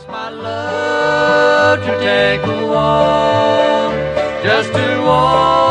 my love to take a walk, just to walk.